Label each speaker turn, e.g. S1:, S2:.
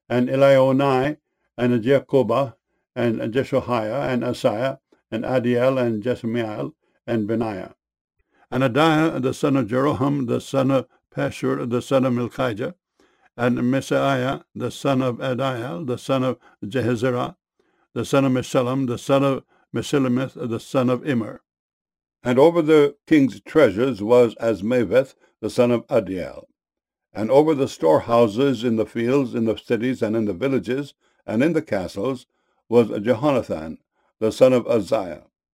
S1: and Elionai, and Jacobah, and Jeshoiah, and Asaiah, and Adiel, and Jesamiel, and Benaiah. And Adiah, the son of Jeroham, the son of Pashur, the son of Milchijah, and Messiah, the son of Adiel, the son of Jehezerah, the son of Meshullam, the son of Meshilemeth, the son of Immer. And over the king's treasures was Asmaveth, the son of Adiel. And over the storehouses in the fields, in the cities, and in the villages, and in the castles, was Jehonathan, the son of Uzziah.